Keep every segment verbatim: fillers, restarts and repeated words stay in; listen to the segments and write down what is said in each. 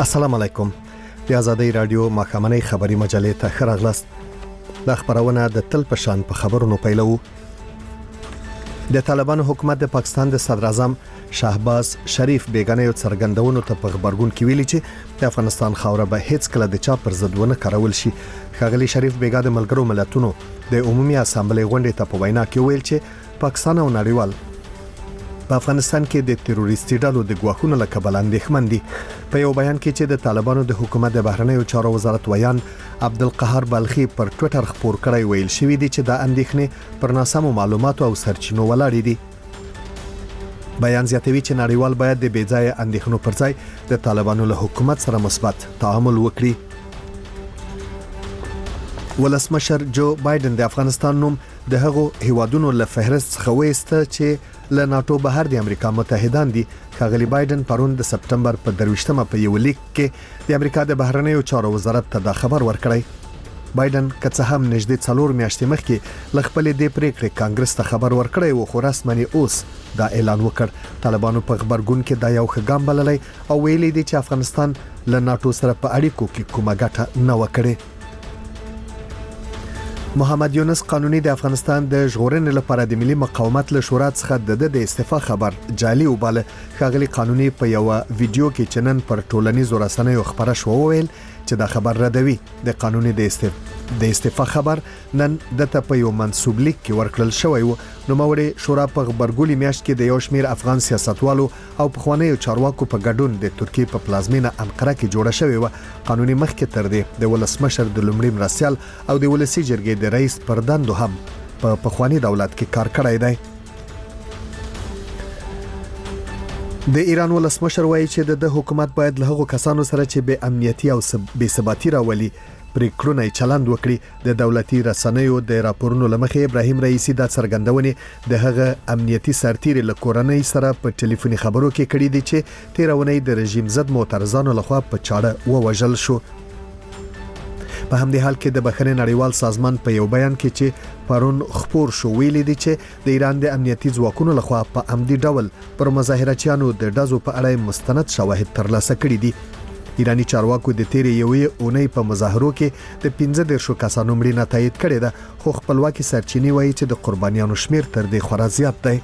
السلام علیکم. د آزادۍ رادیو ماښامنۍ خبری مجلې ته ښه راغلاست. د خبرونه د تل په شان په خبرونو پیلو. د طالبانو حکومت د پاکستان د صدر اعظم شهباز شریف بیگانه یو څرګندونو ته په خبرګون کې ویلي چې د افغانستان خاوره به هیڅ کله د چا پر ضد ونه کارول شي. ښاغلي شریف بیگا د ملګرو ملتونو د عمومي اسامبلې غونډې ته په وینا کې ویل چې پاکستان او نړیوال په افغانستان کې د تروریستي ډلو د ګواښونو له کبله اندېښمن دي. په یو بیان کې چې د طالبانو د حکومت د بهرنیو چارو وزارت ویان عبدالقهار بلخي پر ټوئیټر خبر کړی ویل شوی دی چې د اندېښنې پر ناسمو معلوماتو او سرچینو ولاړ دي. بیان زیاتوي چې نړیوال باید د بېځایه اندېښنو پر ځای د طالبانو له حکومت سره مثبت تعامل وکړي. ولسمشر جو بایدن د افغانستان نوم د هغو هیوادونو له فهرست څخه وایسته چې له ناتو بهر د امریکا متحدان دي. ښاغلي بایدن پرون د سپټمبر په درویشتمه په یو لیک کې د امریکا د بهرنیو چارو وزارت ته دا خبر ورکړی. بایدن که څه هم نږدې څلور میاشتې مخکې له خپلې دې پریکړې کانګرس ته خبر ورکړی و، خو رسماً اوس دا اعلان وکړ. طالبانو په خبرګون کې دا یو ښه ګام بللی او ویلي دي چې افغانستان له ناتو سره په اړیکو کې کومه ګټه نه وکړي. محمد یونس قانوني د افغانستان د ژغورنې لپاره د ملي مقاومت له شورا څخه د د استعفا خبر جعلي وباله. ښاغلي قانوني په یو ویډیو کې چې نن پر ټولنیزو رسنیو خبره شو وویل چې دا خبر ردوي. د قانوني د استعفا د استعفا خبر نن دته په یو منسوب لیک کې ورکړل شوی و. نو موري شورا په خبرګولي میاشت کې د یو شمیر افغان سیاستوالو او پخوانیو چارواکو په ګډون د ترکیې په پلازمینه انقره کې جوړه شوې و. قانوني مخکې تر دې د ولسمشر د لومړي مرستیال او د ولسی جرګې د رئیس پر دندو هم په پخوانی دولت کې کار کړی دی. د ایران ولسمشر وایي چې د حکومت باید له هغو کسانو سره چې بې امنیتي او بې ثباتي راولي پریکړونه چلند وکړي. د دولتي رسنیو د راپورونو لمخې ابراهیم رئیسی د څرګندونې د هغه امنیتي سرتیري له کورنۍ سره په ټلیفوني خبرو کې کړي دي چې تیرونی د رژیم ضد معترضانو لخوا په چاړه ووژل شو. په همدې حال کې د بخښنې نړیوال سازمان په یو بیان کې چې پرون خبر شو ویلي دي چې د ایران د امنیتي ځواکونو لخوا په عمدي ډول پر مظاهرچیانو د ډزو په اړه مستند شواهد ترلاسه کړي دي. ایرانی چارواکو د تیرې یوې اونۍ په مظاهرو کې د پنځه دیرشو کسانو مړینه تایید کړې ده، خو خپلواکي سرچینې وایي چې د قربانیانو شمیر تر دې خورا زیات دی.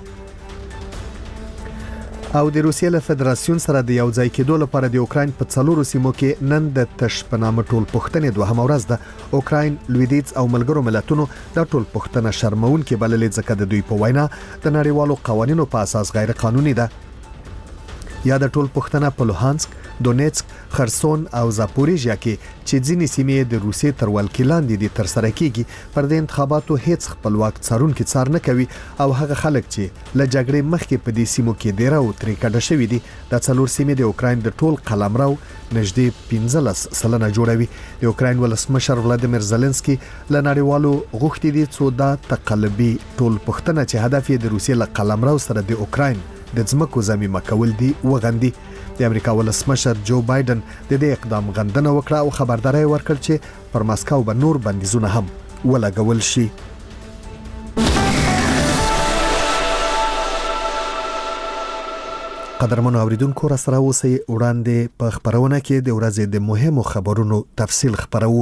او د روسیې له فدراسیون سره د یو ځای کېدو لپاره د اوکراین په څلورو سیمو کې نن د تش په نامه ټول پوښتنې دوهمه ورځ ده. اوکراین، لویدیځ او ملګرو ملتونو دا ټول پوښتنه شرمونکې بللې ځکه د دوی په وینا د نړیوالو قوانینو په اساس غیر قانوني ده. یا د ټول پوښتنه په لوهانسک، دونیتسک، خرسون او زاپوریژیا کې چې ځینې سیمې د روسیې تر ولکې لاندې دي تر سره کیږي پر د انتخاباتو هیڅ خپلواک څارونکي څار نه کوي او هغه خلک چې له جګړې مخکې په دې سیمو کې ډیره او ترې کډه شوي دي. دا څلور سیمې د اوکراین د ټول قلمرو نږدې پنځلس سلنه جوړوي. د اوکراین ولسمشر ولادیمیر زيلنسکي له نړیوالو غوښتي دي څو دا تقلبي ټول پوښتنه چې هدف یې د روسیې له قلمرو سره د اوکراین د ځمکو ضمیمه کول دي وغندي. د امریکا ولسمشر جو بایدن د دې اقدام غندنه وکړه او خبرداري ورکړ چې پر ماسکو به نور بندیزونه هم ولګول شي. قدرمنو اوریدونکو را سره اوسئ. وړاندې په خبرونه کې د ورځې د مهمو خبرونو تفصیل خبرو.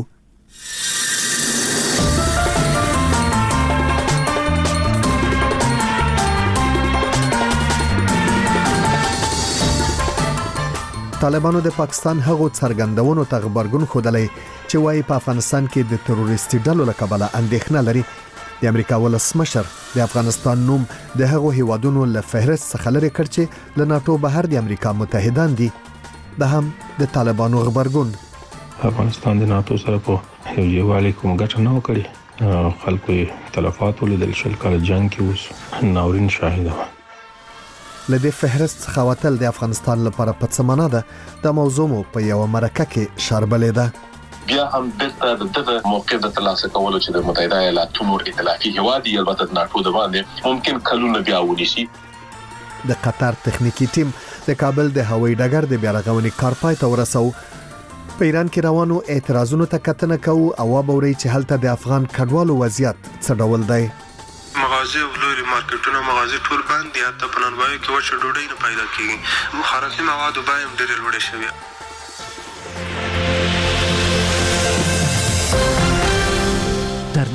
طالبانو د پاکستان هغو څرګندونو ته خبرګون خوده چې وايي په افغانستان کې د تروریستي ډلو له کبله اندېښنه لري. د امریکا ولسمشر د افغانستان نوم د هغو هیوادونو له فهرست څخه لري کړ چې له ناتو بهر د امریکا متحدان دي. دا هم د طالبانو خبرګون. افغانستان د ناتو سره په یو یوالي کوم ګټه نه وکړي. خلکو تلفات ولیدل شل کال جنگ کې اوس ناورین شاهده وه. لدې فهرست څخه وتل د افغانستان لپاره په څه معنا ده؟ دا موضوع مو په یو مرکه کې شاربلې ده. بیا هم بیرته د دغه موقع د ترلاسه کولو چې د متحده ایالاتونو ائتلافي هیواد یې البته د ناتو د باندې ممکن کلونه بیا ونیسي. د قطر تخنیکی ټیم د کابل د هوایي ډګر د بیارغونې کار پای ته ورسو. په ایران کې روانو اعتراضونو ته کتنه کوو او وبوري چې هلته د افغان کډوالو وضعیت څه ډول دی. مغازه او لوري مارکیټونه مغازه ټول بند دي، حتی په نړۍ کې وچه ډوډۍ نه پیدا کیږي. خوراکي موادو بیه هم ډېره لوړه شوې.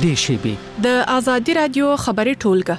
نږدې شي. د آزادي رادیو خبري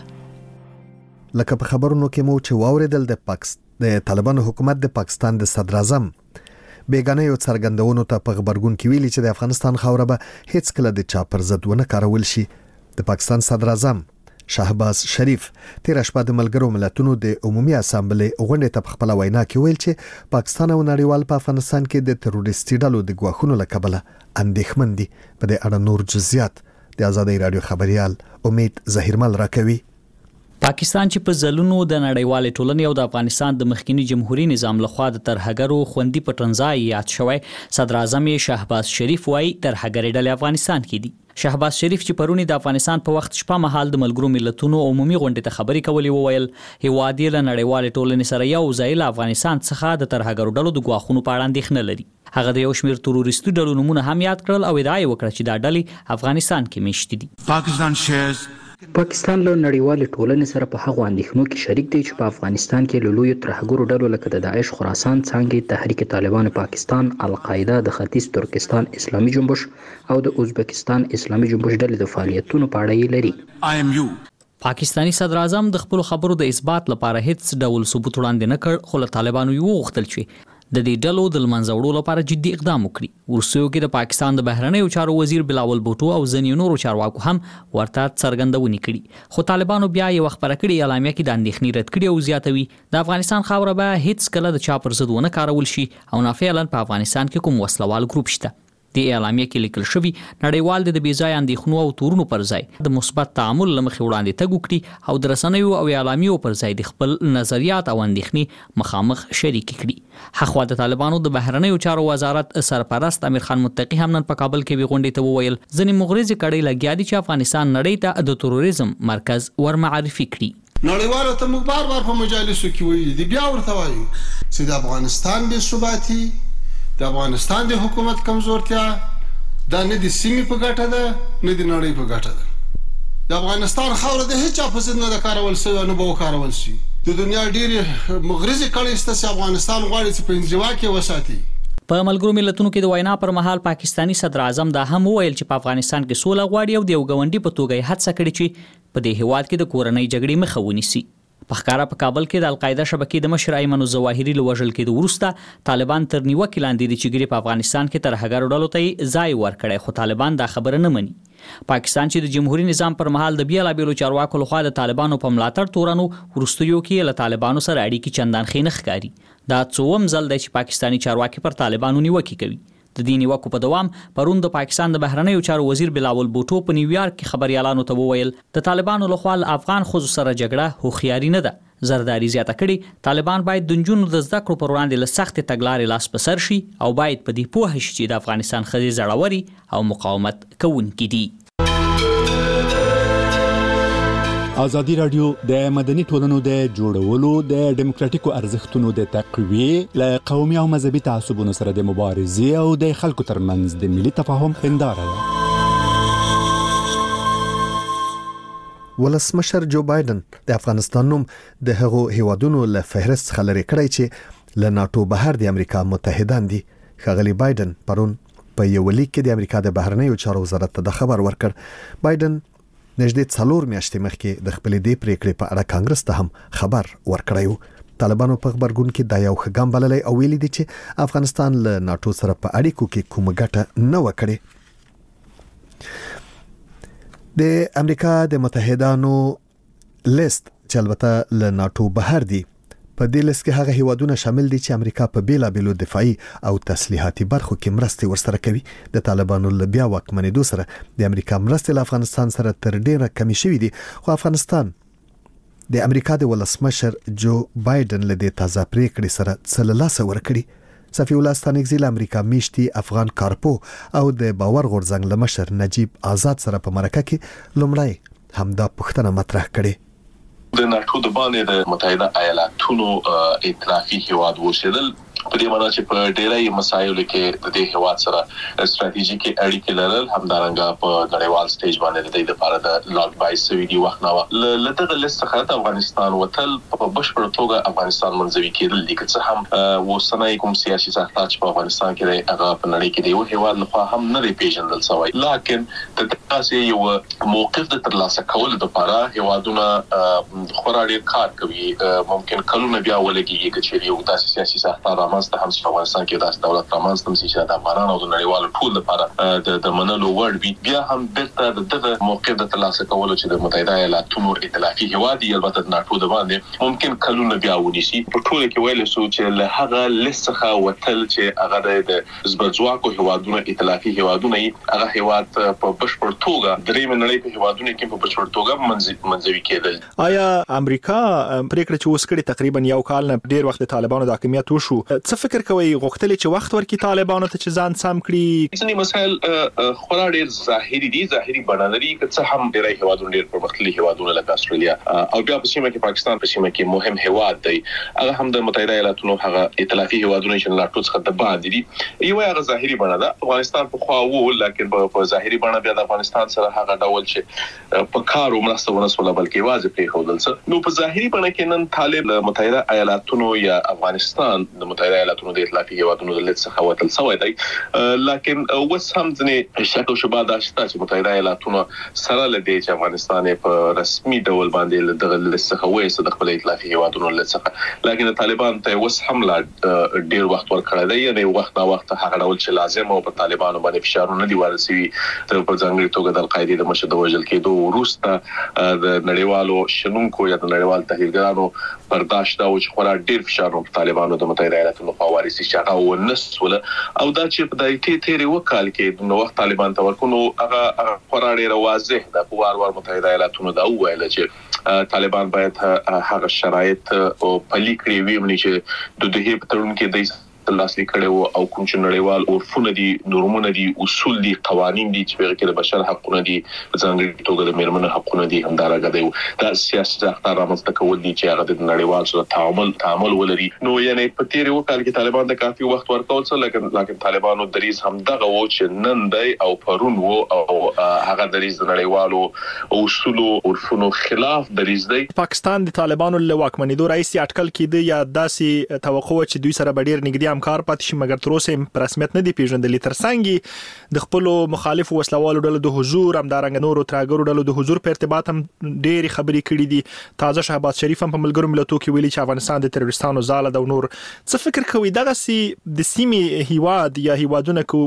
ټولګه لکه په خبرونو کې مو چې واوریدل د پاکستان د طالبانو حکومت د پاکستان د صدر اعظم بیگانه یو څرګندونو ته په خبرګون کې ویلي چې د افغانستان خاوره به هیڅ کله د چا پر ضد ونه کارول شي. د پاکستان صدر اعظم شهباز شریف تیر شپه د ملګرو ملتونو د عمومي اسامبلې غونډې ته خپل وینا کې ویل چې پاکستان او نړیوال په افغانستان کې د تروریستي ډلو د ګواښونو له کبله اندېښمن دي. په دې اړه نور جزئیات د آزادۍ رادیو خبريال امید ظهیرمل راکوي. پاکستان چې په ځلونو د نړیوال ټولنې او د افغانستان د مخکنی جمهوریت نظام لخوا د ترهګرو خوندي پټنځای یاد شوی، صدر اعظم شهباز شریف وایي ترهګرې ډلې افغانستان کې دي. شهباز شریف چې پرونی د افغانستان په وخت شپه مهال د ملګرو ملتونو عمومي غونډې ته خبري کولې وویل هیواد یې له نړیوال ټولنې سره یو ځای له افغانستان څخه د ترهګرو ډلو د ګواښونو په اړه اندېښنه لري. هغه د یو شمېر تروریستي ډلو نمونه هم یاد کړل او ادعا یې وکړه چې دا ډلې افغانستان کې میشتې دي. پاکستان شیرز پاکستان له نړیوال ټولنې سره په هغو اندېښنو کې شریک دی چې په افغانستان کې له لویو ترهګرو ډلو لکه د داعش خراسان څانګې، تحریک طالبان پاکستان، القاعده، د ختیځ ترکستان اسلامي جنبش او د ازبکستان اسلامي جنبش ډلې د فعالیتونو په اړه یې لري. آی ایم یو پاکستانی صدر اعظم د خپل خبرو د اثبات لپاره هیڅ ډول ثبوت وړاندې نه کړ، خو له طالبانو یو غوښتل چې د دې ډلو د منځه وړلو لپاره جدي اقدام وکړي. ورسېو کې د پاکستان د بهرنیو چارو وزیر بلاول بوټو او ځینې نورو چارواکو هم ورته څرګندونې کړي، خو طالبانو بیا یې خبره کړې اعلامیه کې د اندېښنې رد کړي او زیاتوي د افغانستان خاوره به هیڅ کله د چا پر ضد ونه کارول شي او نه فعلا په افغانستان کې کوم وسلوال ګروپ شته. د اعلامیه کې لیکل شوی نړیوال د بې ځای اندېښنو او تورونو پر ځای د مثبت تعامل لمخې وړاندې تګ وکړي او د رسنیو او اعلامیو پر ځای د خپل نظریات او اندېښنې مخامخ شریک کړي. حخوا د طالبانو د بهرنیو چارو وزارت سرپرست امیر خان متقی هم نن په کابل کې غونډې ته وویل ځینې مغرضې کړۍ لګیا دي چې افغانستان نړۍ ته د تروریزم مرکز ورمعرفي کړي. نړیوالو ته موږ بار بار په مجالسو کې ویلي دي، بیا ورته وایو چې د افغانستان بې ثباتي، د افغانستان د حکومت کمزورتیا دا نه د سیمې په ګټه ده نه د نړۍ په ګټه ده. د افغانستان خاوره د هیچا په ضد نه ده کارول شوې او نه به وکارول شي. د دنیا ډېرې مغرضې کړۍ شته چې افغانستان غواړي چې په انزوا کې وساتي. په ملګرو ملتونو کې د وینا پر مهال پاکستانی صدر اعظم دا هم وویل چې په افغانستان کې سوله غواړي او د یو ګاونډي په توګه یې هڅه کړې چې په دې هیواد کې د کورنۍ جګړې مخه ونیسي. په ښکارا په کابل کې د القاعده شبکې د مشر ایمن الظواهري له وژل کېدو وروسته طالبان تر نیوکې لاندې دي چې ګری په افغانستان کې ترهګرو ډلو ته ځای ورکړی، خو طالبان دا خبره نه مني. پاکستان چې د جمهوریت نظام پر مهال د بیلابیلو چارواکو لخوا د طالبانو په ملاتړ تورنو وروستیو کې له طالبانو سره اړیکې چندان ښې نه ښکاري. دا څوم ځل دی چې پاکستانی چارواکي پر طالبانو نیوکې کوي. د دې نیوکو په دوام پرون د پاکستان د بهرنیو چارو وزیر بلاول بوټو په نیویارک کې خبريالانو ته وویل د طالبانو لخوا افغان ښځو سره جګړه هوښیاري نه ده. زرداری زیاته کړي طالبان باید د نجونو د زده کړو پر وړاندې له سختې تګلارې لاس په سر شي او باید په دې پوه شي چې د افغانستان ښځې زړورې او مقاومت کوونکې دي. آزادی رادیو د مدني ټولنو د جوړولو د ډیموکراتیکو ارزښتونو د تقویې له قومي او مذهبي تعصبونو سره د مبارزې او د خلکو ترمنځ د ملي تفاهم هنداره ده. ولسمشر جو بایدن د افغانستان نوم د هغو هیوادونو له فهرست څخه لرې کړی چې له ناتو بهر د امریکا متحدان دي. ښاغلي بایدن پرون په یو لیک کې د امریکا د بهرنیو چارو وزارت ته د خبر ورکړ. بایدن نږدې څلور میاشتې مخکې د خپلې دې پریکړې په اړه کانګرس ته هم خبر ورکړی و. طالبانو په خبرګون کې دا یو ښه ګام بللی او ویلي دي چې افغانستان له ناتو سره په اړیکو کې کومه ګټه نه وکړي. د امریکا د متحدانو لیست چې البته له ناتو بهر دي، په دې لیست کې هغه هیوادونه شامل دي چې امریکا په بیلابیلو دفاعي او تسلیحاتي برخو کې مرستې ورسره کوي. د طالبانو له بیا واکمنېدو سره د امریکا مرستې له افغانستان سره تر ډیره کمې شوې دي، خو افغانستان د امریکا د ولسمشر جو بایدن له دې تازه پریکړې سره څه له لاسه ورکړي. صفی الله ستانکزی له امریکا میشتي افغان کارپو او د باور غورځنګ له مشر نجیب آزاد سره په مرکه کې لومړی همدا پوښتنه مطرح کړې. د ناتو د باندې د متحده ایالاتونو ائتلافي هیواد اوسېدل په دې معنی چې په ډېرای مسایلو کې د دې هیواد سره ستراتیژیکي اړیکې لرل همدارنګه په نړیوال سټیج باندې د دې لپاره د لاګ بای سوي دی وخت نو لته لسته خاطر افغانستان وتل په بشپړ توګه افغانستان منځوي کېدل دي که څه هم وسنۍ کوم سیاسي ساحت چې په افغانستان کې دی هغه په نړۍ کې دی او هیواد لخوا هم نه دی پیژندل شوی لکن د تاسو یو موقف د ترلاسه کولو لپاره هیوادونه خورا ډیر کار کوي ممکن کلونه بیا ولګي چې یو تاسو سیاسي ساحت رامنځته هم په افغانستان کې داس دولت رامنځته چې د افغانانو د نړیوالو ټول لپاره د د منلو وړ وي بیا هم بیرته د موقف د ترلاسه کولو چې د متحده ایالاتونو ائتلافي هیواد یې البته د ناتو د باندې ممکن کلونه بیا ونیسي په ټول کې ویل شو چې له هغه لسخه وتل چې هغه د زبرځواکو هیوادونو ائتلافي هیوادونه هغه هیواد په بشپړ توګه درې منړۍ په هیوادونو کې په بشپړ توګه منځوي کېدل آیا امریکا پریکړه چې وسکړي تقریبا یو کال نه ډیر وخت طالبانو د حکومت وشو څه فکر کوي غوښتل چې وخت ورکړي طالبانو ته چې ځان سم کړي ځینې مسایل خورا ډیر ظاهري دي ظاهري بڼه لري که څه هم ډیری هیوادونه ډیر پرمختللي هیوادونه لکه استرالیا او بیا په سیمه کې پاکستان په سیمه کې مهم هیواد دی هغه هم د متحده ایالاتونو هغه ائتلافي هیوادونه چې ناتو څخه د باندې دي یو هغه ظاهري بڼه ده افغانستان په خوا وو لکه په ظاهري بڼه بیا د افغانستان سره هغه ډول چې په کار او مرسته ونسول بلکې واځي په خودل څه نو په ظاهري بڼه کې نن طالب متحده ایالاتونو یا افغانستان د متحده ایالاتونو د ائتلافي هیوادونو د لټ څخه وتل سوی دی لکن اوس هم ځنې شک او شبهه ده چې متحده ایالاتونو سره لدی چې افغانستان په رسمي ډول باندې دغه لسخه وایي د خپل ائتلافي هیوادونو لسخه لکن طالبان ته اوس هم لا ډیر وخت ورکړی دی یعنی وخت نا وخت هغه ډول چې لازم او په طالبانو باندې فشارونه دی ورسوي تر په ځانګړي توګه د القاعده د مشر د وژل کېدو وروسته د نړیوالو شنونکو یا د نړیوال تحلیلګرانو برداشت دا چې خورا ډیر فشارونه په طالبانو د متحده ایالاتونو په وارثي شغه ونسول او دا چې په دای ټی تیری وکال کې نو وخت طالبان ته ورکونو هغه خورا ډیر واضح د وار وار متحده ایالاتونو دا ویل چې طالبان باید هغه شرایط او پلي کړی وي چې د دې په تړون کې د تلاسلی کړي او کوم چې نړیوال عرفونه دي نورمونه دي اصول دي قوانين دي چې په کې د بشر حقوقونه دي ځانګړي توګه د میرمنو حقوقونه دي همدارنګه دی دا سیاست اختیار رامنځته کول دي چې هغه د نړیوال سره تعامل تعامل ولري نو یعنی په تیر یو کال کې طالبان د کافي وخت ورکول څه لکه لکه طالبانو دریز هم دغه و چې نن دی او پرون و او هغه دریز د نړیوالو اصول او عرفونو خلاف دریز دی پاکستان د طالبانو له واکمنۍ رئیس اټکل کړي یا داسې توقع چې دوی سره ډیر نږدې همکار پاتې شي مګر تر اوسه په رسمیت نه دی پیژندل ترڅنګ د خپل مخالف وسلوالو ډلو د حضور همدارنګ نورو ترګرو ډلو د حضور په ارتباط هم ډېری خبرې کړې دي تازه شهباز شریف هم په ملګرو ملتونو کې ویلي چې افغانستان د تروریستانو ځاله ده او نور څه فکر کوي دغه سي د سیمې هیواد یا هیوادونه کو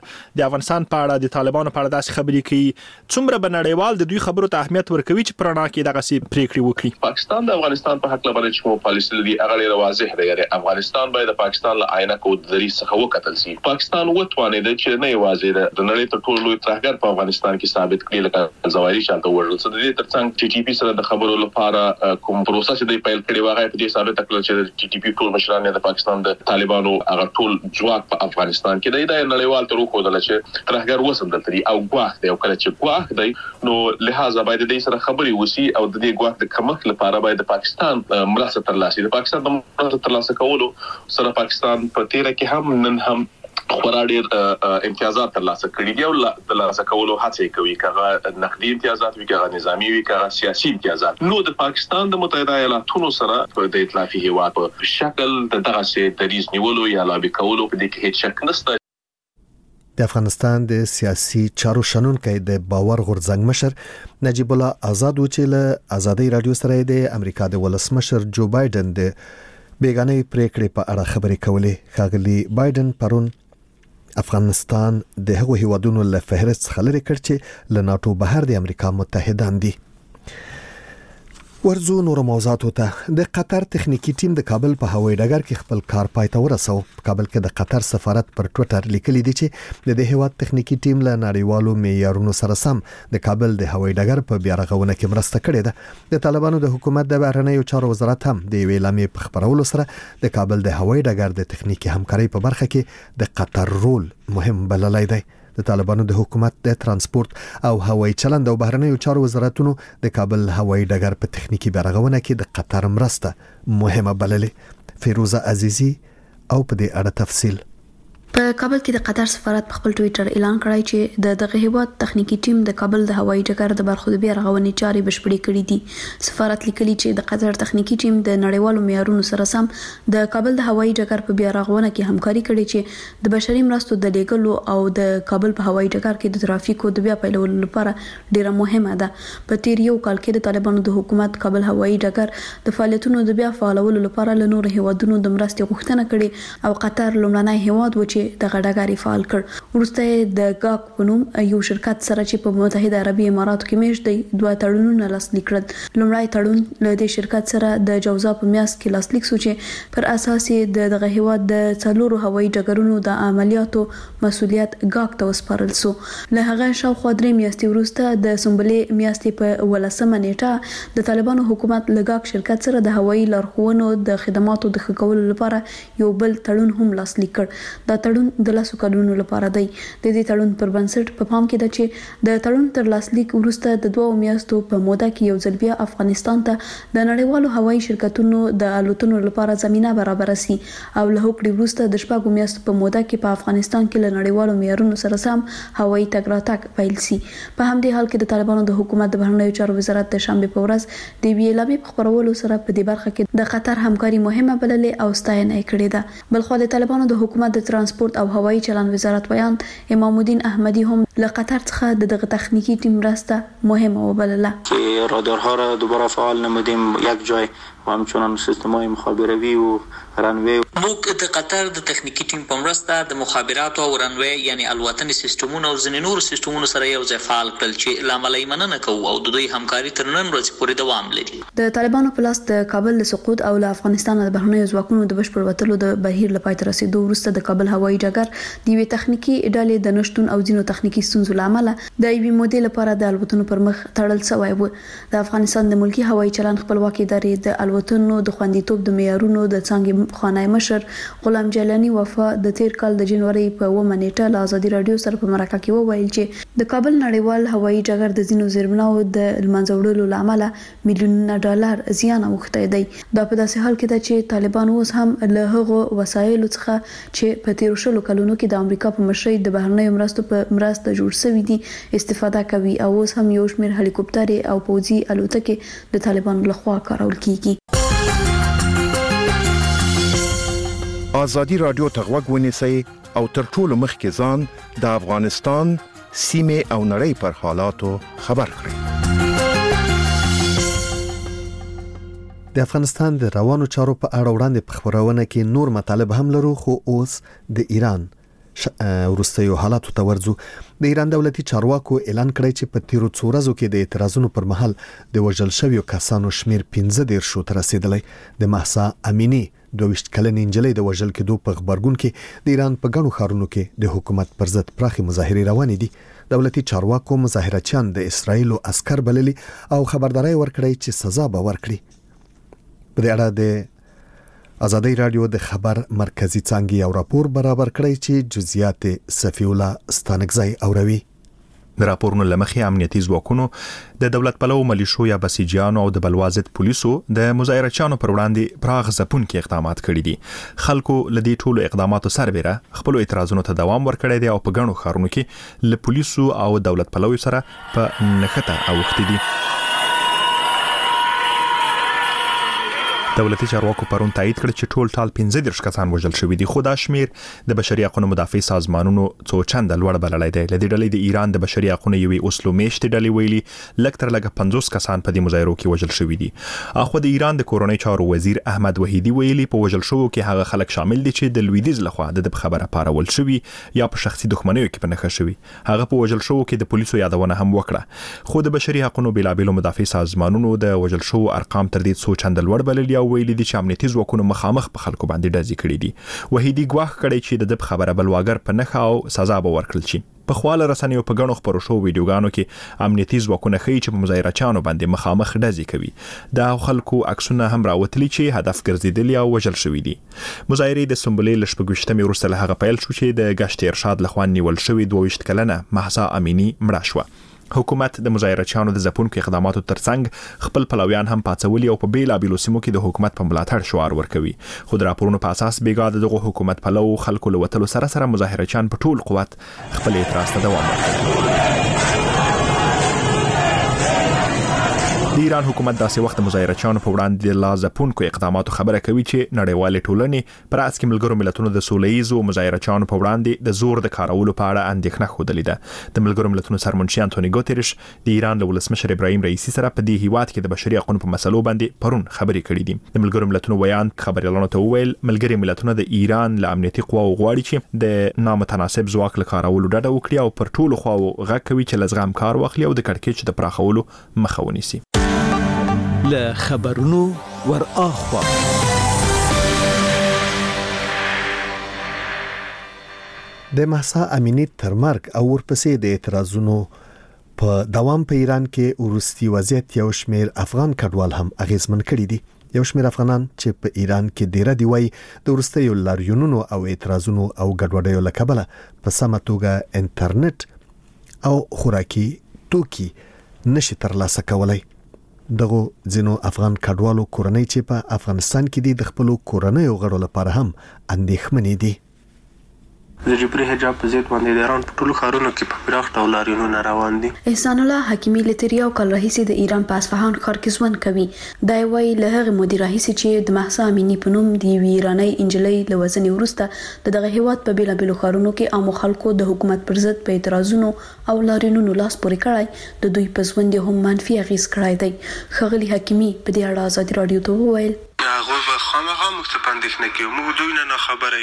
د افغانستان په اړه د طالبانو په اړه داسې خبرې کوي څومره بنړیوال د دوی خبرو ته اهمیت ورکوي چې پرانا کې دغه سي پریکړې وکړي پاکستان د افغانستان په حق لپاره چې پالیسي لري هغه ډېر واضح دی یعنی افغانستان باید د پاکستان له عینه کو د دریس څخه وکتل شي پاکستان وټوانه د چې نه یوازې د نړۍ ته ټول لوی ترهګر په افغانستان کې ثابت کړي لکه زوایي شالته ورل څه د دې ترڅنګ ټي ټي پی سره د خبرو لپاره کوم پروسه چې دی پیل کړي واغې په دې ثابت کړل چې ټي ټي پی ټول مشران د پاکستان د طالبانو هغه ټول ځواک په افغانستان کې دی د نړیوال تر خو دل چې ترهګر وسم دلته او ګواښ دی او کله چې ګواښ دی نو لہذا باید د سره خبري وسی او د دې ګواښ د کمښت لپاره باید د پاکستان مرسته ترلاسه د پاکستان د مرسته ترلاسه کولو سره پاکستان په تیر کې هم نن هم خورا ډیر امتیازات ترلاسه کړي دي او د ترلاسه کولو هڅه کوي کغه نقدي امتیازات وي کغه نظامی وي کغه سیاسي امتیازات نو د پاکستان د متحده ایالاتونو سره د ائتلافي هیواد په شکل د دغه سي دریز نیولو یا لابي کولو په دې کې هیڅ شک نشته د افغانستان د سیاسي چارو شنونکي د باور غورځنګ مشر نجیب الله آزاد و چې له ازادي رادیو سره د امریکا د ولسمشر جو بایدن د بیگانه پریکړې په اړه خبرې کولې خاغلی بایدن پرون افغانستان د هغو هیوادونو له فهرست څخه لرې کړ چې له ناتو بهر د امریکا متحدان دي ورزو نور موضوعاتو ته د قطر تخنیکی ټیم د کابل په هوایي ډګر کې خپل کار پای ته ورساو په کابل کې د قطر سفارت پر ټوئیټر لیکلي دي چې د دې هیواد تخنیکی ټیم له نړیوالو معیارونو سره سم د کابل د هوایي ډګر په بیا رغونه کې مرسته کړې ده د طالبانو د حکومت د بهرنیو چارو وزارت هم د ویلامې په خبرولو سره د کابل د هوایي ډګر د تخنیکی همکاري په برخه کې د قطر رول مهم بللی دی د طالبانو د حکومت د ترانسپورت او هوایي چلند او بهرنیو چارو وزارتونو د کابل هوایي ډګر په تخنیکی برغونه کې د قطر مرسته مهمه بللې فیروزه عزیزی او په دې اړه تفصیل. په کابل کې د قطر سفارت په خپل ټوئیټر اعلان کړی چې د دغه هیواد تخنیکی ټیم د کابل د هوایي ډګر د برخو د بیا رغونې چارې بشپړې کړې دي. سفارت لیکلي چې د قطر تخنیکی ټیم د نړیوالو معیارونو سره سم د کابل د هوایي ډګر په بیا رغونه کې همکاري کړې چې د بشري مرستو د لیږلو او د کابل په هوایي ډګر کې د ترافیکو د بیا پیلولو لپاره ډیره مهمه ده. په تیر یو کال کې د طالبانو د حکومت کابل هوایي ډګر د فعالیتونو د بیا فعالولو لپاره له نورو هیوادونو د مرستې غوښتنه کړې او قطر لومړنی هیواد و چې د غډګاری فعال کړ. ورسته د گاک په نوم یو شرکت سره چې په متحده عربي اماراتو کې میشت دی دوه تړونونه لاسلیک کړل. لومړی تړون له دې شرکت سره د جوزا په میاشت کې لاسلیک شو چې پر اساس د دغه هیواد د څلورو هوایي ډګرونو د عملیاتو مسؤلیت گاک ته وسپارل شو. له هغه شاوخوا درې میاشتې وروسته د سنبلې میاشتې په ولسمه نیټه د طالبانو حکومت له گاک شرکت سره د هوایي لارښوونو د خدماتو د ښه کولو لپاره یو بل تړون هم لاسلیک کړ. دا تړون د لاسو کلونو لپاره دی. د دې تړون پر بنسټ په پام کې ده چې د تړون تر لاسلیک وروسته د دوه میاشتو په موده کې یو ځل بیا افغانستان ته د نړیوالو هوایي شرکتونو د الوتنو لپاره زمينه برابر شي او له هغې وروسته د شپږو میاشتو په موده کې په افغانستان کې له نړیوالو معیارونو سره سم هوایي تګ راتګ پیل شي. په همدې حال کې د طالبانو د حکومت د بهرنیو چارو وزارت د شنبه په ورځ د وی اعلامیې په خبرولو سره په دې برخه کې د قطر همکاري مهمه بللې او ستاینه یې کړې ده. بلخو د طالبانو د حکومت د ترانسپورت او هوایي چلند وزارت ویان امام الدین احمدی هم له قطر څخه د دغه تخنیکی ټیم راسته مهمه وبلله. که رادارها را دوباره فعال نمودیم یک جای و همچنان سیستم‌های مخابراتی و رنوی. موږ د قطر د تخنیکی ټیم په مرسته د مخابراتو او رنوی یعنی الوتنې سیستمونو او ځینې نور سیستمونو سره یو ځای فعال کړل چې لامل یې مننه کوو او د دوی همکاري تر نن ورځې پورې دوام لري. د طالبانو په لاس د کابل له سقوط او له افغانستان د بهرنیو ځواکونو د بشپړ وتلو د بهیر لپاره تر رسیدو وروسته د کابل هوایي ډګر د یوې تخنیکی ډلې د نشټون او ځینو تخنیکی ستونزو له امله د یوې مودې لپاره د الوتنو پر مخ تړل شوی و. د افغانستان د ملکی هوایي چلند خپلواکي ادارې د الوتنو د خوندیتوب د معیارونو د څنګه خانه مشر غلام جیلانی وفا د تیر کال د جنوري په اوومه نیټه له ازادي رادیو سره په مرکه کې وویل چې د کابل نړیوال هوایي ډګر د ځینو زیربناو د لمنځه له امله میلیونونه ډالر زیان اوښتی دی. دا په داسې حال کې ده چې طالبان اوس هم له هغو وسایلو څخه چې په تیر شلو کلونو کې د امریکا په مشرۍ د بهرنیو مرستو په مرسته جوړ شوي دي استفاده کوي او اوس هم یو شمېر هلیکوپټرې او پوځي الوتکې د طالبانو لخوا کارول کیږي. آزادی رادیو ته غوږ ونیسئ او تر ټولو مخکې ځان د افغانستان سیمې او نړۍ پر حالاتو خبر کړئ. د افغانستان د روانو چارو په اړه وړاندې په خبرونه کې نور مطالب هم لرو خو اوس د ایران ورستیو حالاتو ته ورځو. د ایران دولتي چارواکو اعلان کړی چې په تیرو څو ورځو کې د اعتراضونو پر مهال د وژل شویو کسانو شمیر پنځه دېرش ته رسیدلی. د مهسا امینی دوه ویشت کلنې نجلۍ د وژل کېدو په خبرګون کې د ایران په ګڼو ښارونو کې د حکومت پر ضد پراخي مظاهرې روانې دي. دولتي چارواکو مظاهرچیان د اسرایل عسكر بللي او خبرداري ورکړی چې سزا به ورکړي. په دې اړه د آزادی رادیو د خبر مرکزی څنګه یو راپور برابر کړی چې جزئیات صفی الله ستانکزی اوروي. د راپورونو لمخې امنیتي ځواکونو د دولت پلو ملیشو یا بسیجیانو او د بلوازت پولیسو د مظاهرچیانو پر وړاندې پراخ ځپونکي اقدامات کړي دي. خلکو لدی ټولو اقداماتو سربېره خپل اعتراضونو ته دوام ورکړی دی او په ګڼو ښارونو کې له پولیسو او دولت پلو سره په نښته اوښتي دي. دولتي چارواکو پرون تایید کړ چې ټول ټال پنځه دېرش کسان وژل شوي دي خو دا شمیر د بشري حقوقو مدافع سازمانونو څو چنده لوړ بللی دی. لدې ډلې د ایران د بشري حقوقو یوې اوسلو میشتې ډلې ویلي لږ تر لږه پنځوس کسان په دې مظاهرو کې وژل شوي دي. اخو د ایران د کورنۍ چارو وزیر احمد وحیدی ویلي په وژل شوو کې هغه خلک شامل دي چې د لویدیز لخوا د خبره پارول شوي یا په شخصي دښمنیو کې پنهخه شوي. هغه په وژل شوو کې د پولیسو یادونه هم وکړه خو د بشري حقوقو بیلابېلو مدافع سازمانونو د وژل شوو ارقام تر دې څو چنده لوړ بللي او ویلي دي چې امنیتي ځواکونو مخامخ په خلکو باندې ډزې کړې دي. وحیدی ګواښ کړی چې د خبره بلواګر په نښه او سزا به ورکړل شي. په خواله رسنیو په ګڼو خبرو شو ویډیوګانو کې امنیتي ځواکونه ښیي چې په مظاهرچیانو باندې مخامخ ډزې کوي. د خلکو عکسونه هم راوتلي چې هدف ګرځېدلي او وژل شوي دي. مظاهرې د سنبلې له شپږویشتمې وروسته له هغه پیل شو چې د ګشت ارشاد لخوا نیول شوې دوه ویشت کلنه مهسا امینی مړه شوه. حکومت د مظاهرچیانو د ځپونکو اقداماتو ترڅنګ خپل پلویان هم پاتولي او په بیلابېلو سیمو کې د حکومت په ملاتړ شعار ورکوي. خو د راپورونو په اساس بیګا دغه حکومت پلو خلکو له وتلو سره سره مظاهرچیان په ټول قوت خپل اعتراض ته دوام ورکوي. د ایران حکومت داسې وخت مظاهرچیانو په وړاندې د لازپونکو اقداماتو خبره کوي چې نړیوال ټولنې پر اساس کې ملګرو ملتونو د سولهییزو مظاهرچیانو په وړاندې د زور د کارولو په اړه اندېښنه خوده ده. د ملګرو ملتونو سرمنشي انټونی ګوتریش د ایران له ولسمشر ابراهیم رئیسی سره په دې هیواد کې د بشري حقوقو په مسلو باندې پرون خبرې کړې دي. د ملګرو ملتونو ویان خبريالانو ته وویل ملګري ملتونه د ایران له امنیتي قواو غواړي چې د نامتناسب ځواک له کارولو ډډه وکړي او پر ټولو خواو غږ کوي چې لزغم کار واخلي او د کړکېچ د پراخولو مخه ونیسي. له خبرونو ور اخوا د مهسا امینی تر مرګ او ورپسې د اعتراضونو په دوام په ایران کې ورستي وضعیت یو شمیر افغان کډوال هم اغیزمن کړي دي. یو شمیر افغانان چې په ایران کې ډیره دی وای د ورستي لاریونونو او اعتراضونو او ګډوډیو لکبله په سمه توګه انټرنیټ او خوراکي توکي نشي ترلاسه کولای. دغه ځینو افغان کډوالو کورنۍ چې په افغانستان کې دي د خپل کورنۍ غړو لپاره هم اندېښمنې دي. د جبري حجاب په ضد باندې د ایران په ټولو ښارونو کې په پراخ ډول لاریونونه روان دي. احسان الله حکیمی لتریاو کال رئیس د ایران په اصفهان ښار کې ژوند کوي. دا وایي له هغه مدیر رئیس چې د مهسا امینی په نوم دی ایرانی انجلۍ له وزن ورسته د دغه هیواد په بیلابېلو ښارونو کې عام خلکو د حکومت پر ضد په اعتراضونو او لاریونونو لاس پورې کړای د دوی په ژوند هم منفي اغیز کړای دی. خغلی حکیمی په دې اړه آزادي رادیو ته وویل هغه به خامخا مختپندښ نه کوي موږ دوی نه خبره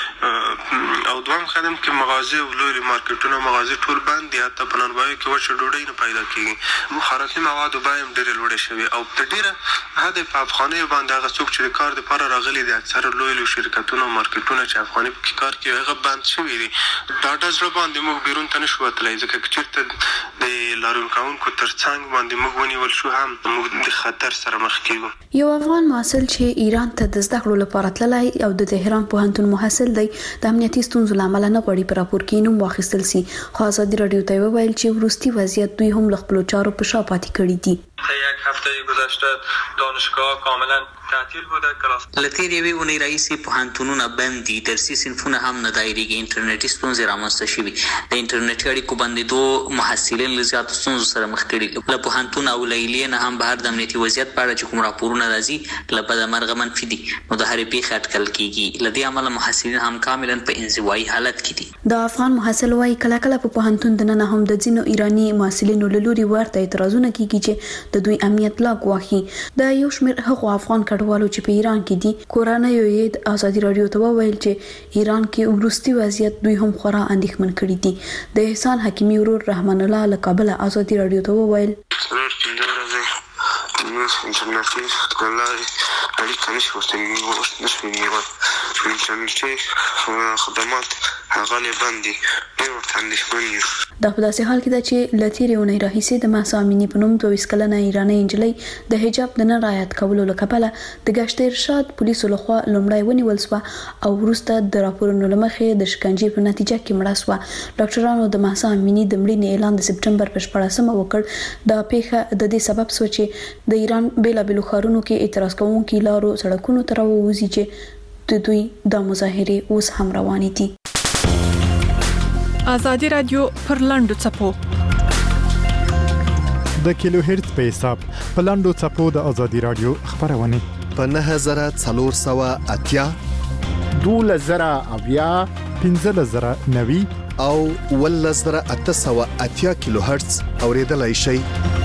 یو او دوام خدم کې مغازه او لوی مارکیټونه مغازه ټول بند دي حتی په نړۍ کې وچه ډوډۍ نه پیدا کیږي. مخالفي مواد بایم ډېر لوړ شوی او په ډیره هدا په افغاني باندې هغه څوک چې کار د لپاره راغلي دي اکثر لوی لوی شرکتونه مارکیټونه چې افغاني په کار کوي هغه بند شوی دي. دا د ځر باندې موږ بیرون ته نشو تلای ځکه چې چیرته د لارون کاونکو ترڅنګ باندې موږ ونیول شو هم موږ د خطر سره مخ کیږو. یو افغان محصل چې ایران ته د زده کړو لپاره تللی او د تهران پوهنتون محصل دی د امنیتي ستونزو لامل نه غواړي په راپور کې نوم واخیستل سي. خو آزادي رادیو ته ویل چې ورستي وضعیت دوی هم له خپل چارو په شا پاتې کړي دي. یک هفته گذشته دانشگاه کاملا تعطیل بوده. کلاس لتیر یوی اونۍ رئیسی پوهنتونونه بند دي. درسي صنفونه هم نه دایریږي. انټرنیټي ستونزې رامنځته شوي. د انټرنیټي اړیکو بندېدو محصلین له زیاتو ستونزو سره مخ کړي. له پوهنتون او لیلیې نه هم بهر د امنیتي وضعیت په اړه چې کوم راپورونه راځي له بده مرغه منفي دي. نو د هرې پیښې اټکل کیږي. له دې امله محصلین هم کاملا په انزوایي حالت کې دي. د افغان محصل وايي کله کله په پوهنتون دننه هم د ځینو ایرانی محصلینو له لوري ورته اعتراضونه کیږي چې د دوی امنیت لا ګواښي. د یو شمېر هغو افغان کډوالو چې په ایران کې دي کورنۍ یې د آزادي رادیو ته وویل چې ایران کې ورستي وضعیت دوی هم خورا اندېښمن کړي دي. د احسان حکیمی ورور رحمان الله له کابل آزادي رادیو ته وویل انټرنیټي کولای اړیکه نشي ورته نشي نیول انټرنیټي خدمات هغه نه باندې ډېر تندې دا په داسې حال کې ده چې لتیرې اونۍ راهیسې د مهسا امینی په نوم دویس کلنه ایرانی انجلۍ د حجاب د نه رعایت کولو له کبله د ګشت ارشاد پولیسو لخوا لومړی ونیول شوه او وروسته د راپورونو له مخې د شکنجې په نتیجه کې مړه شوه. ډاکټرانو د مهسا امینی د مړینې اعلان د سپټمبر په شپاړسمه وکړ. دا پیښه د دې سبب شوه چې د ایران بیلابېلو ښارونو کې اعتراض کوونکي لارو سړکونو ته راووځي چې د دوی د مظاهرې اوس هم روانې دي. آزادي رادیو پر لاندو چپو د کیلو هرتز په حساب په لاندو چپو د آزادي رادیو خبرونه په نه هزار څلور سوه اتیا دوله زره اویا پنځه زره نوي او ول زره اته سوه اتیا کیلو هرتز اوریدلای شي.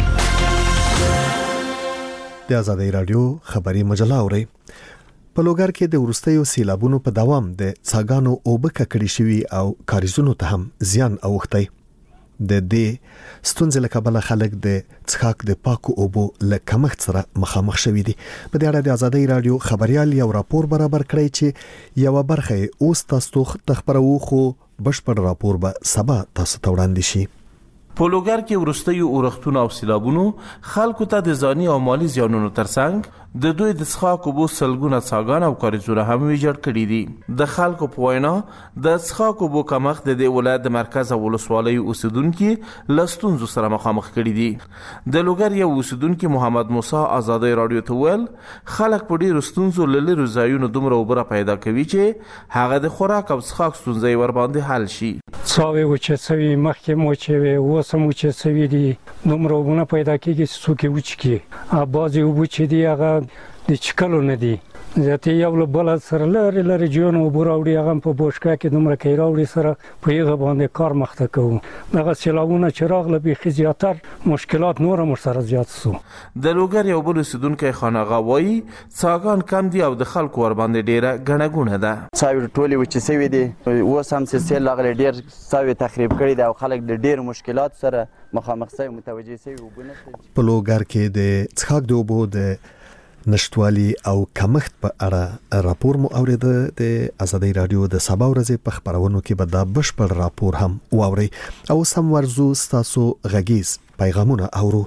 د آزادي رادیو خبري مجله اوري. په لوګر کې د ورستیو سیلابونو په دوام د څاګانو اوبه ککړې شوي او کاریزونو ته هم زیان اوښتی. د دې ستونزې له کبله خلک د څښاک د پاکو اوبو له کمښت سره مخامخ شوي دي. په دې اړه د آزادي رادیو خبريال یو راپور برابر کړی چې یو برخه اوس تاسو ته خبرو خو بشپړ راپور به سبا تاسو ته وړاندې شي. په لوګر کې ورستیو اورښتونو او سیلابونو خلکو ته د ځاني او مالی زیانونو ترڅنګ د دوی د څښاک اوبو سلګونه څاګان او کاریزونه هم ویجاړ کړي دي. د خلکو په وینا د څښاک اوبو کمښت د دې ولایت د مرکز او ولسوالیو اوسیدونکو له ستونزو سره مخامخ کړي دي. د لوګر یو اوسیدونکو محمد موسی آزادۍ رادیو ته ویل خلک په ډېرو ستونزو له لرې ځایونو دومره اوبه پیدا کوي چې هغه د خوراک او څښاک ستونزې ورباندې حل شي. څاوې وچې سوي مخکې مو چې وې اوس هم وچې سوي دي دومره اوبه پیدا کېږي چې څوک یې وچکي بعضې اوبه چې دي هغه د څښلو نه دي زیاتې یو له بله سره لرې لرې جویونه اوبه راوړي هغه هم په بوشکه کې دومره کې راوړي سره په هغه باندې کار مخته کوو. دغه سیلابونه چې راغله بیخي زیاتر مشکلات نور هم ورسره زیات سو. د لوګر یو بل اوسیدونکی خانغه وایي څاګان کم دي او د خلکو ورباندې ډېره ګڼه ګوڼه ده. څاوې ټولې وچې سوي دي اوس هم چې سیل راغلی ډېر څاوې تخریب کړي دي او خلک د ډېرو مشکلاتو سره مخامخ سوي متوجه سوي اوبه نشته. په لوګر کې د څښاک د اوبو د نشټوالي او کمښت په اړه راپور مو اوریده. د آزادۍ رادیو د سبا ورځې په خبرونو کې به دا بشپړ راپور هم واوري او سم ورزو ستاسو غږیز پیغامونه اورو.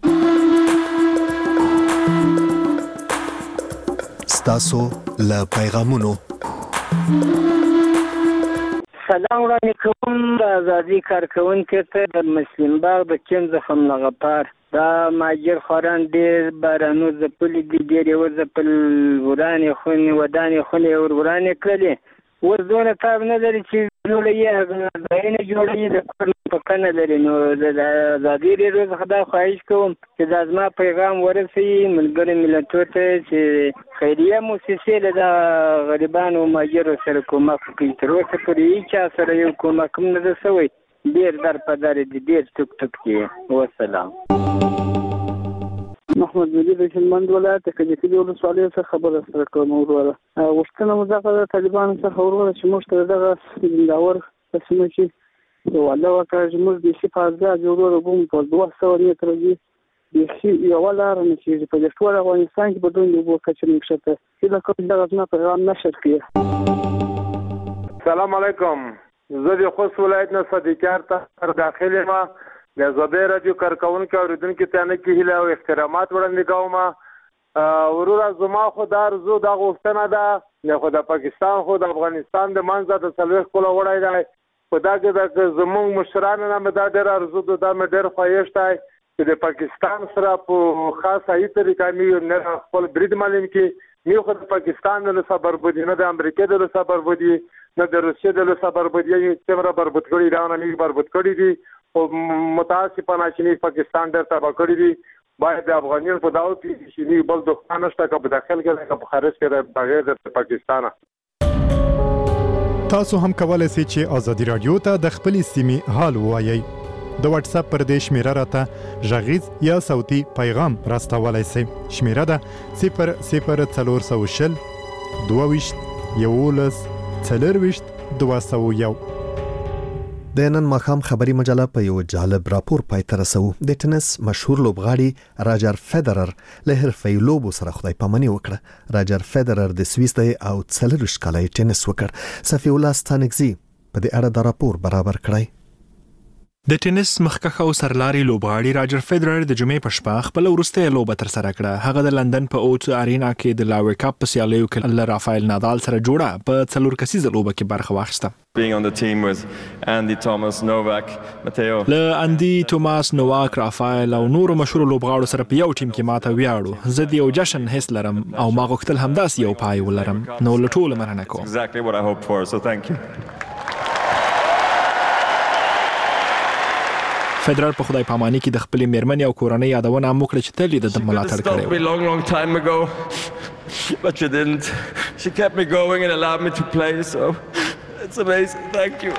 ستاسو له پیغامونو سلام وړاندې کوم د آزادۍ کارکوونکو ته د مسلم باغ د کیم زخم لغپار دا ماجر خوران ډېر بارانو ځپلي دي ډېر یې وځپل ورانې خونې ودانې خونې یې ور ورانې کړلې اوس دونه تاب نه لري چې جوړوي ځایونه جوړوي د کور پکه نه لري. نو د ازادي راډیو څخه دا خواهش کوم چې دا زما پیغام ورسوي ملګرو ملتونو ته چې خیریه موسسې له د غریبانو او ماجرو سره کومک کوي. تر اوسه پورې هېچا سره یو کومک هم نه ده سوی. ډېر در په در دي ډېر ټوک ټوک کې. وسلام. محمد مجید د هلمند ولایت د کجکي ولسوالۍ څخه خبره سره کوم. وروره غوښتنه مو دغه د طالبانو څخه وروره چې موږ ته دغه زنداور په سیمه کې یو الله وکړه چې موږ بیخي په ازاد وروره بوم په دوه سوه متره دي بیخي یوه لاره نه کېږي په دې ټول افغانستان کې به دومره اوبو کچه نه کښته. هیله کوم دغه زما پیغام نشر کړي. سلام علیکم. زه د خوست ولایت نه صدیقیار ته داخل یم. د آزادۍ راډیو کارکوونکو اورېدونکو ته نه کې هیله او احترامات وړاندې کوم. وروره زما خو دا ارزو دا غوښتنه ده خو د پاکستان خو د افغانستان د منځه د څلوېښت کاله وړی دی په دا کې د زموږ مشرانو نه مې دا ډېر ارزو ده دا مې ډېر ښایست دی چې د پاکستان سره په خاص صحیح طریقه مې نه خپل برید معلوم کړي. مې خو د پاکستان د لسه بربودي نه د امریکا د لسه بربودي نه د روسیې د لسه بربودي څومره بربود کړي ایران نه بربود کړي دي او متاسفانه چې پاکستان ډېر تباه کړي دي. باید د افغانانو په داو کې چې بل دښمن نشته که په داخل کې که په خارج کې بغیر د پاکستان. تاسو هم کولای شئ چې آزادي رادیو ته د خپلې سیمې حال ووایئ. د واتس اپ پر دې شمیره راته غږیز یا صوتي پیغام راستولای شئ. شمیره ده صفر صفر څلور سوه شل دوه ویشت یولس څلرویشت دوه سوه یو. د نن ماښام خبري مجله په یو جالب راپور پای ته رسو. د ټینس مشهور لوبغاړي راجر فیدرر له حرفه‌ای لوبو سره خدای پامني وکړه. راجر فیدرر د سویس دی او څلوېښت کاله ټینس وکړ. صفی الله ستانکزي په دې اړه د راپور برابر کړی. د ټینس مخکښ او سرلاري لوبغاړي راجر فیدرر د جمعې په شپه خپل وروستۍ لوبه ترسره کړه. هغه د لندن په اوټ ارینا کې د لاوي کپ په سیالیو کې له رافایل نادال سره جوړه په څلور کسیزه لوبه کې برخه واخیسته. Being on the team with Andy Thomas, Novak, Matteo. له اندي توماس، نوواک، رافایل او نورو مشهور لوبغاړو سره په یو ټیم کې ماته ویاړو. زه د یو جشن حس لرم او ما غوښتل همداسې یو پای ولرم. نو له ټولو مننه کوم. Exactly what I hoped for, so thank you. فدرال په خدای پاماني کې د خپلې میرمنې او کورنۍ یادونه هم وکړه چې تل یې د ملاتړ کړی و. long long time ago but she didn't. She kept me going and allowed me to play, so it's amazing. Thank you.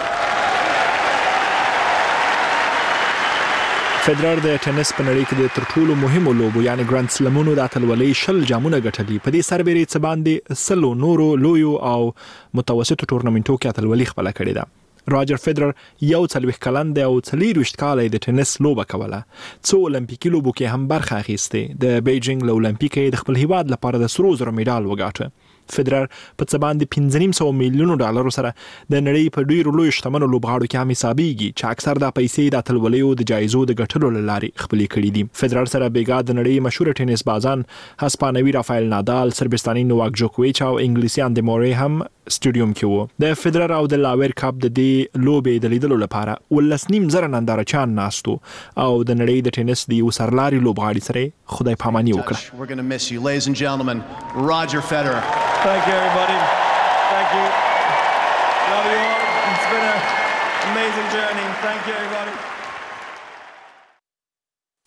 فدرال د ټینس په نړۍ کې د تر ټولو مهمو لوبو یعنی ګراند سلمونو د اتلولۍ شل جامونه ګټلي. په دې سربېرې څه باندې سلو نورو لویو او متوسطو تورنمنټو کې اتلولي خپله کړې ده. راجر فیدرر یو څلوېښت کلن دی او څلېرویشت کاله د ټینس لوبه کوله. څو اولمپیکي لوبو کې هم برخه اخیستې. د بیجینګ له اولمپیک د خپل هیواد لپاره د سرو زرو میډال وګاټه. فدرر په څه باندې پنځه نیم سوه میلیونو ډالرو سره د نړۍ په ډیرو لوی شتمنو لوبغاړو کې هم حسابيږي چې اکثر د پیسې د اتلولیو د جایزو د ګټلو لارې خپلې کړې دي. فدرر سره بیګا د نړۍ مشهور ټینس بازان هسپانوي رافایل نادال، سربستاني نوواک جوکوویچ او انګلیسي اندي موري هم سټیډیوم کې وو. د فدرر او د لاویر کپ د دې لوبې د لیدلو لپاره ولس نیم زره نندارچیان ناستو او د نړۍ د ټینس د یو سرلاري لوبغاړي سره خدای پاماني وکړه. We're going to miss you, ladies and gentlemen. Roger Federer. Thank you, everybody. Thank you. Love you all. It's been an amazing journey. Thank you, everybody.